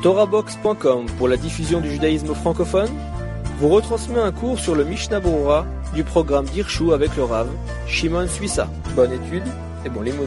TorahBox.com pour la diffusion du judaïsme francophone vous retransmet un cours sur le Mishnah Berurah du programme d'Irshu avec le Rav Shimon Suissa. Bonne étude et bon limoud.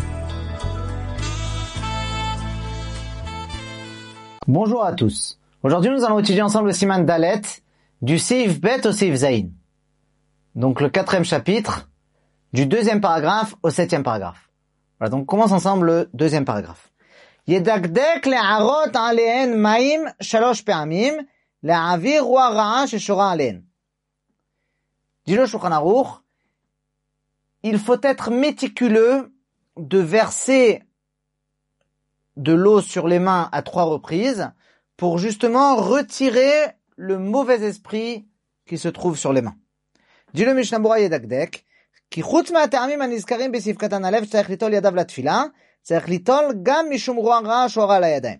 Bonjour à tous. Aujourd'hui, nous allons étudier ensemble le Siman Dalet du Seif Bet au Seif Zayin. Donc le 4e chapitre du 2e paragraphe au 7e paragraphe. Voilà, donc on commence ensemble le 2e paragraphe. Yedakdek le'arot ale'en ma'im shalosh pe'amim le'avir roi ra'a sheshora ale'en. Dit le Shulchan Aruch, il faut être méticuleux de verser de l'eau sur les mains à 3 reprises pour justement retirer le mauvais esprit qui se trouve sur les mains. Dit le Mishnah Berurah Yedakdek, ki chutz ma'ata'amim hanizkarim besif katan alev tzarich litol yadav latfila, tzarich litol gam mishum roi ra'a shora al hayadayim.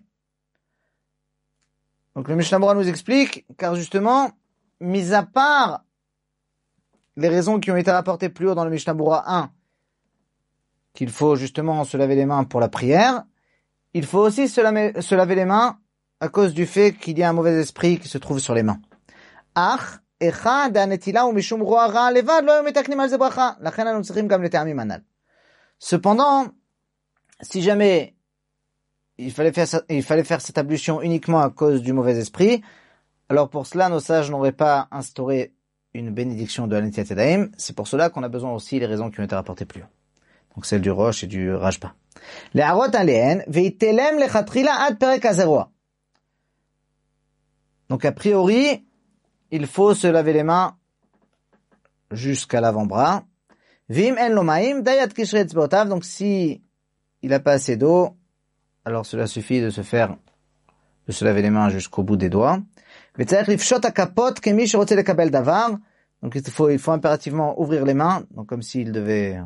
Donc le Mishnah Berurah nous explique, car justement, mis à part les raisons qui ont été rapportées plus haut dans le Mishnah Berurah 1, qu'il faut justement se laver les mains pour la prière, il faut aussi se laver les mains à cause du fait qu'il y a un mauvais esprit qui se trouve sur les mains. Ach, echad ha'netila hu mishum roi ra'a levad lo hayu metaknim al ze bracha, lachen anu tzrichim gam lete'amim anal. Cependant, si jamais il fallait faire cette ablution uniquement à cause du mauvais esprit, alors pour cela nos sages n'auraient pas instauré une bénédiction de l'Anetiat Yadayim. C'est pour cela qu'on a besoin aussi des raisons qui ont été rapportées plus haut. Donc celle du Rosh et du Rajba. Le'arot ale'en ve'itelem lechatrila ad perek hazerua. Donc a priori, il faut se laver les mains jusqu'à l'avant-bras. Vim en lo ma'im dayat kishre etzbaotav. Donc si il n'a pas assez d'eau, alors cela suffit de se laver les mains jusqu'au bout des doigts. Ve'tzarich lifshot hakapot kemi sherotze lekabel davar. Donc il faut impérativement ouvrir les mains, donc comme s'il devait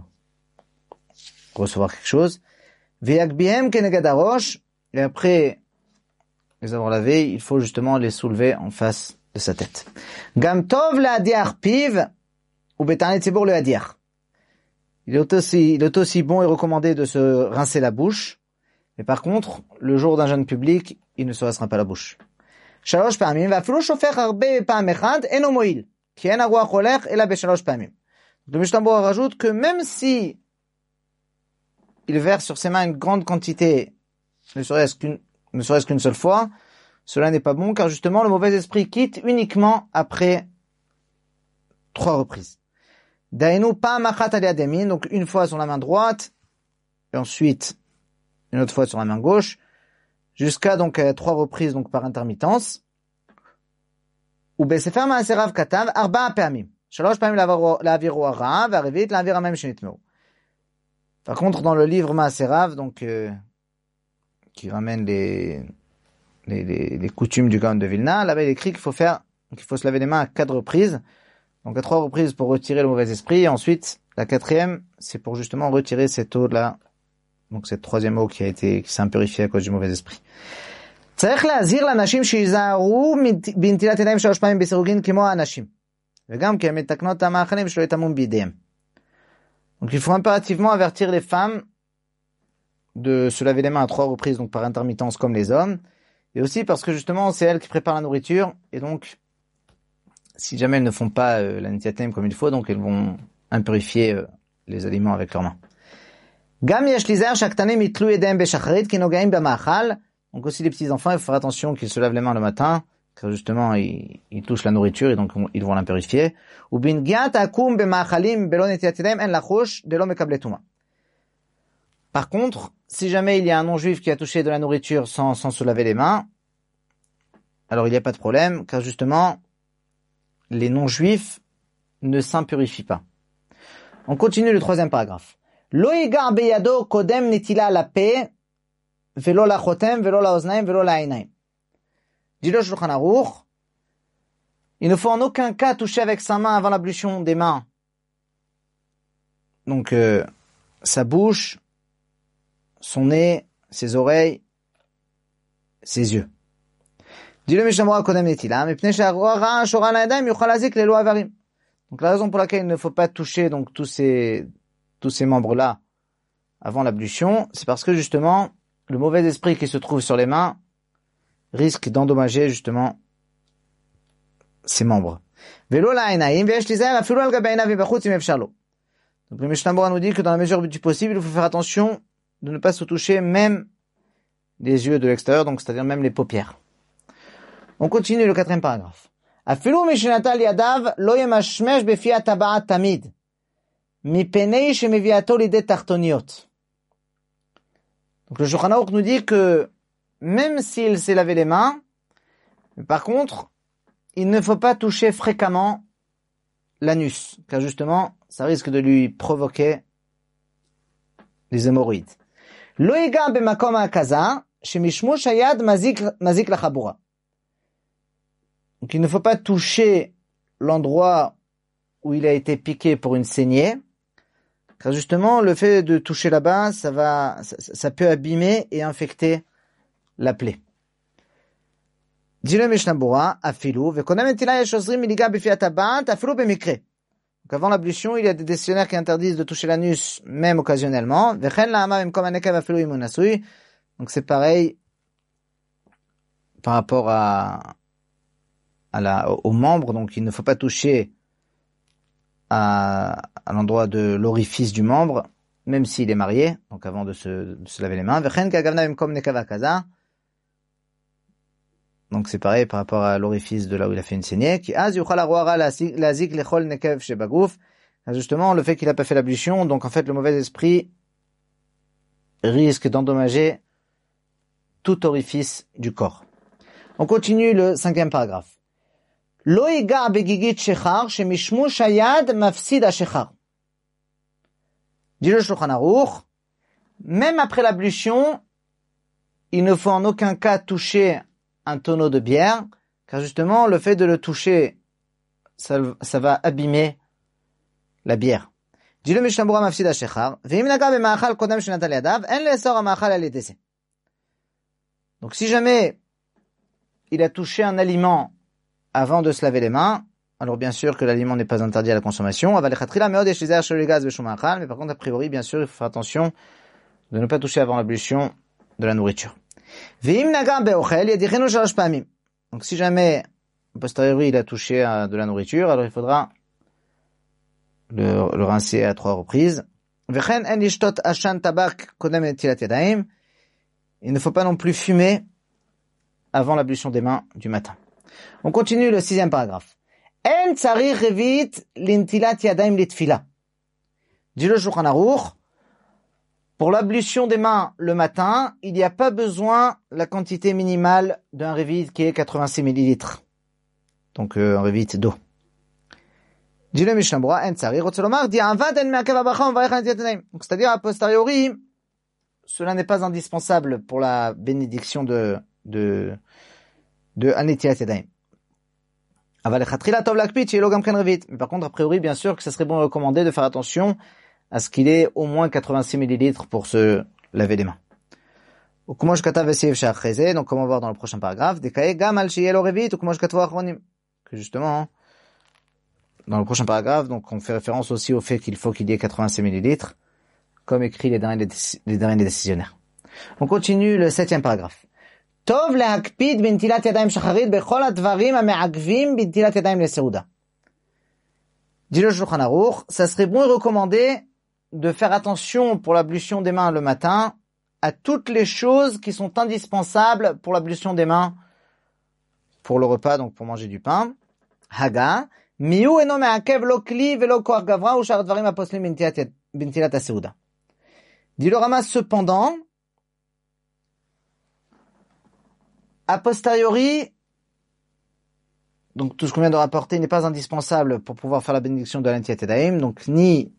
recevoir quelque chose. Ve'yakbihem kenegad harosh. Et après les avoir lavés, il faut justement les soulever en face de sa tête. Gam tov le'adiach piv ou betarnei tzibur le'adiach. Il est aussi bon et recommandé de se rincer la bouche. Mais par contre, le jour d'un jeûne public, il ne se rincera pas la bouche. Shalosh pa'amim ve'afilu shofech harbe pa'am echad eno mo'il ki en haruach holech ela beshalosh pa'amim. Le Mishnah Berurah rajoute que même si il verse sur ses mains une grande quantité, ne serait-ce qu'une seule fois, cela n'est pas bon, car justement le mauvais esprit quitte uniquement après 3 reprises. Dainu pa'am achat al yad yamin, donc une fois sur la main droite, et ensuite une autre fois sur la main gauche, jusqu'à donc 3 reprises donc par intermittence. Ou besefer ma'aseh Rav katav arba'a pa'amim, shalosh pa'amim la'avir roi ra'a ve'arevit la'avir hamayim shenitmeu. Par contre, dans le livre Ma'aseh Rav, donc qui ramène les coutumes du Gaon de Vilna, là-bas il écrit qu'il faut se laver les mains à 4 reprises. Donc à 3 reprises pour retirer le mauvais esprit, et ensuite la 4e, c'est pour justement retirer cette eau-là, donc cette 3e eau qui s'est impurifiée à cause du mauvais esprit. צריך להזהיר לאנשים שיזהרו בנטילת ידיים 3 פעמים בסירוגין כמו האנשים, וגם כי הם מתקנות את המאכלים ושלא יטמאו בידיהם. Donc il faut impérativement avertir les femmes de se laver les mains à 3 reprises, donc par intermittence comme les hommes, et aussi parce que justement c'est elles qui préparent la nourriture, et donc si jamais elles ne font pas la Netiat Yadayim comme il faut, donc elles vont impurifier les aliments avec leurs mains. Gam yesh lizaher shaktanim yitlu yedayim b'shacharit ki nogaim b'ma'achal. Donc aussi les petits enfants, il faut faire attention qu'ils se lavent les mains le matin, car justement ils touchent la nourriture et donc ils vont l'impurifier. Ou bingiat akum b'ma'achalim belo Netiat Yadayim en lachush delo mekable tuma. Par contre, si jamais il y a un non-juif qui a touché de la nourriture sans se laver les mains, alors il n'y a pas de problème, car justement les non-juifs ne s'impurifient pas. On continue le 3e paragraphe. Lo yigar beyado kodem netila la pe velo la chotem velo la oznaim velo la einayim. Dit le Shulchan Aruch, il ne faut en aucun cas toucher avec sa main avant l'ablution des mains. Donc sa bouche, son nez, ses oreilles, ses yeux. Dit le Mishnah Berurah kodem netila mipnei she'harua ra'a shora al yadayim yuchal lazik lelo avarim. Donc la raison pour laquelle il ne faut pas toucher donc tous ces membres-là avant l'ablution, c'est parce que justement le mauvais esprit qui se trouve sur les mains risque d'endommager justement ses membres. Velo la'inaim ve'yesh lizaer afilu al gabi einav v'bachutz im efshar lo. Donc le Mishnah Bora nous dit que dans la mesure du possible, il faut faire attention de ne pas se toucher même les yeux de l'extérieur, donc c'est-à-dire même les paupières. On continue le 4e paragraphe. Afilu mishenatal yadav lo yemashmesh befi hataba'at tamid mipenei shemeviato lidei tartoniot. Donc le Shulchan Aruch nous dit que même s'il s'est lavé les mains, par contre, il ne faut pas toucher fréquemment l'anus, car justement, ça risque de lui provoquer des hémorroïdes. Lo yiga b'makom ha'kaza shemishmush hayad mazik lachabura. Donc il ne faut pas toucher l'endroit où il a été piqué pour une saignée, car justement, le fait de toucher là-bas, ça peut abîmer et infecter la plaie. Dit le Mishnah Bora, afilu, vekonam etila yesh ozrim miliga b'fi hatabat, afilu b'mikre. Donc avant l'ablution, il y a des décisionnaires qui interdisent de toucher l'anus, même occasionnellement. Vechen la'ama b'mkom hanekev afilu im hu nasui. Donc c'est pareil par rapport aux membres, donc il ne faut pas toucher à l'endroit de l'orifice du membre, même s'il est marié, donc avant de se laver les mains. Vechen kagavna b'mkom nekav hakaza. Donc c'est pareil par rapport à l'orifice de là où il a fait une saignée. Qui justement le fait qu'il n'a pas fait l'ablution, donc en fait le mauvais esprit risque d'endommager tout orifice du corps. On continue le 5e paragraphe. Lo yiga begigit shechar shemishmush hayad mafsid hashechar. Dit le Shulchan Aruch, même après l'ablution, il ne faut en aucun cas toucher un tonneau de bière, car justement, le fait de le toucher, ça va abîmer la bière. Dit le Mishnah Bora mafsid hashechar, ve'im naga b'ma'achal kodem shenatal yadav, en le'esor ha'ma'achal al yedese. Donc si jamais il a touché un aliment avant de se laver les mains, alors bien sûr que l'aliment n'est pas interdit à la consommation, mais par contre, a priori, bien sûr, il faut faire attention de ne pas toucher avant l'ablution de la nourriture. Donc si jamais, a posteriori, il a touché de la nourriture, alors il faudra le rincer à 3 reprises. Il ne faut pas non plus fumer avant l'ablution des mains du matin. On continue le 6e paragraphe. En tsarich revit l'intilat yadayim litfila. Dit le Shulchan Aruch, pour l'ablution des mains le matin, il n'y a pas besoin la quantité minimale d'un revit qui est 86 millilitres. Donc un revit d'eau. Dit le Mishnah Bora, en tsarich, rotzelomar, di avad en me'akev habracha u'mvarech al netilat yadayim. Donc c'est-à-dire a posteriori, cela n'est pas indispensable pour la bénédiction de Anetilat Yadayim. Mais par contre, a priori, bien sûr que ce serait bon recommander de faire attention à ce qu'il ait au moins 86 millilitres pour se laver les mains. Donc, comme on va voir dans le prochain paragraphe, que justement, dans le prochain paragraphe, donc on fait référence aussi au fait qu'il faut qu'il y ait 86 millilitres, comme écrit les derniers décisionnaires. On continue le 7e paragraphe. Tov le'akpid b'ntilat yadayim shacharit bechol advarim ha'me'agvim b'ntilat yadayim leseuda. Dit le Shulchan Aruch, ça serait bon et recommandé de faire attention pour l'ablution des mains le matin à toutes les choses qui sont indispensables pour l'ablution des mains pour le repas, donc pour manger du pain. Haga, miu eno me'akev lo kli velo koach gavra u'shar advarim ha'poslim b'ntilat ha'seuda. Dit le Rama, cependant, a posteriori, donc tout ce qu'on vient de rapporter n'est pas indispensable pour pouvoir faire la bénédiction de l'Anetilat Yadayim, donc ni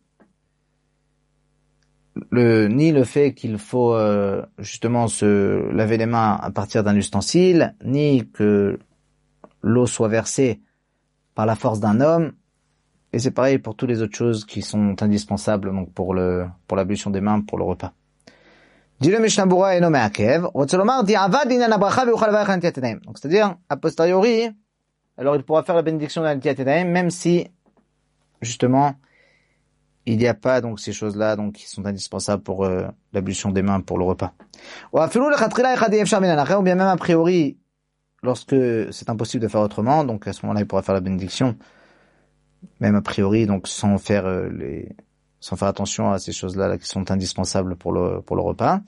le fait qu'il faut justement se laver les mains à partir d'un ustensile, ni que l'eau soit versée par la force d'un homme, et c'est pareil pour toutes les autres choses qui sont indispensables donc pour l'ablution des mains pour le repas. Dit le Mishnah Bora eno me'akev, rotzelomar di'avad inyan habracha ve'uchal levarech al netilat yadayim. Donc c'est-à-dire a posteriori, alors il pourra faire la bénédiction de l'Anetilat Yadayim même si justement il n'y a pas donc ces choses-là donc qui sont indispensables pour l'ablution des mains pour le repas. Ou bien même a priori lorsque c'est impossible de faire autrement, donc à ce moment-là, il pourra faire la bénédiction, même a priori, donc sans faire attention à ces choses-là qui sont indispensables pour le repas.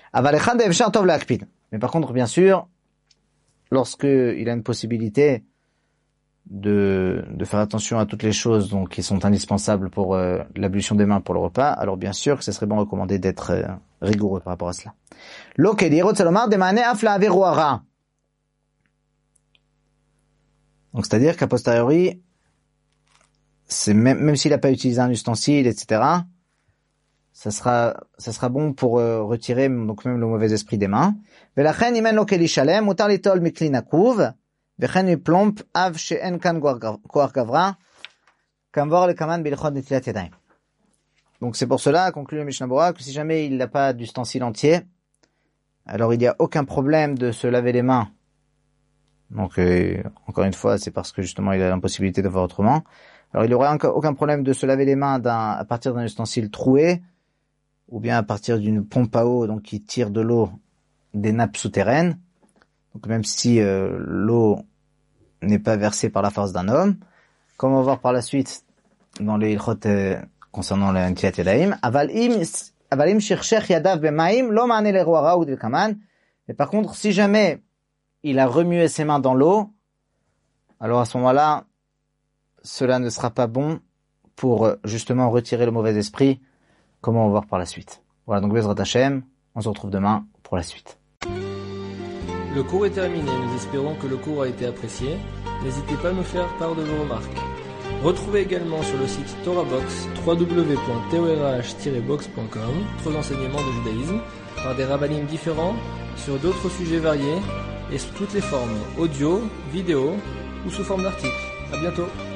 Mais par contre, bien sûr, lorsque il a une possibilité de faire attention à toutes les choses donc qui sont indispensables pour l'ablution des mains pour le repas, alors bien sûr que ce serait bon recommandé d'être rigoureux par rapport à cela. Donc c'est-à-dire qu'a posteriori, c'est même s'il n'a pas utilisé un ustensile, etc., ça sera bon pour retirer donc même le mauvais esprit des mains. Velachen imen lo keli shalem mutar litol mikli nakuv vechen miplomp av she'en kan koach gavra kamvor lekaman bilchot netilat yadayim. Donc c'est pour cela, conclut le Mishnah Berurah, que si jamais il n'a pas d'ustensile entier, alors il n'y a aucun problème de se laver les mains. Donc encore une fois, c'est parce que justement il a l'impossibilité de faire autrement. Alors il n'y aurait aucun problème de se laver les mains à partir d'un ustensile troué, ou bien à partir d'une pompe à eau donc qui tire de l'eau des nappes souterraines. Donc même si l'eau n'est pas versée par la force d'un homme, comme on va voir par la suite dans les ilchot concernant la netilat yadayim, avalim shirshech yadav b'mayim lo ma'ane leruara ou d'ilkaman. Mais par contre, si jamais il a remué ses mains dans l'eau, alors à ce moment-là, cela ne sera pas bon pour justement retirer le mauvais esprit, comme on va voir par la suite. Voilà, donc Bezrat Hashem, on se retrouve demain pour la suite. Le cours est terminé, nous espérons que le cours a été apprécié. N'hésitez pas à nous faire part de vos remarques. Retrouvez également sur le site TorahBox www.torah-box.com d'autres enseignements de judaïsme par des rabbanim différents sur d'autres sujets variés et sous toutes les formes, audio, vidéo ou sous forme d'articles. À bientôt.